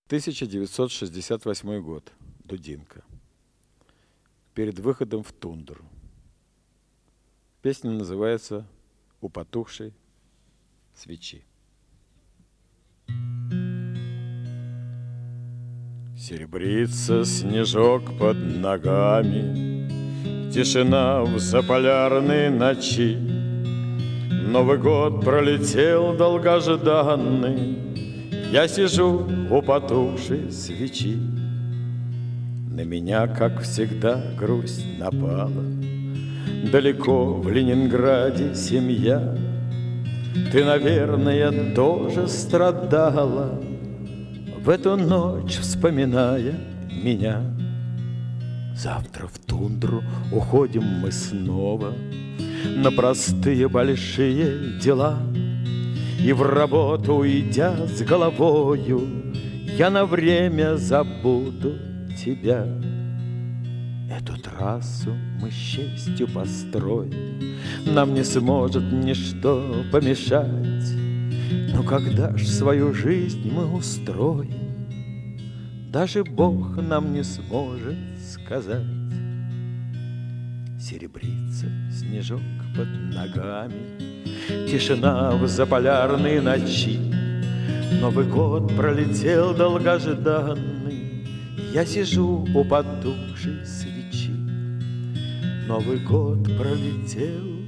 1968 год. Дудинка. Перед выходом в тундру. Песня называется «У потухшей свечи». Серебрится снежок под ногами, тишина в заполярной ночи. Новый год пролетел долгожданный, я сижу у потухшей свечи. На меня, как всегда, грусть напала. Далеко в Ленинграде семья. Ты, наверное, тоже страдала в эту ночь, вспоминая меня. Завтра в тундру уходим мы снова на простые большие дела. И в работу, уйдя с головою, я на время забуду тебя. Эту трассу мы с честью построим, нам не сможет ничто помешать. Но когда ж свою жизнь мы устроим, даже Бог нам не сможет сказать. Серебрится снежок под ногами, тишина в заполярной ночи. Новый год пролетел долгожданный, я сижу у потухшей свечи. Новый год пролетел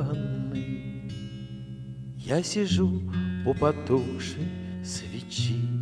долгожданный, я сижу у потухшей свечи.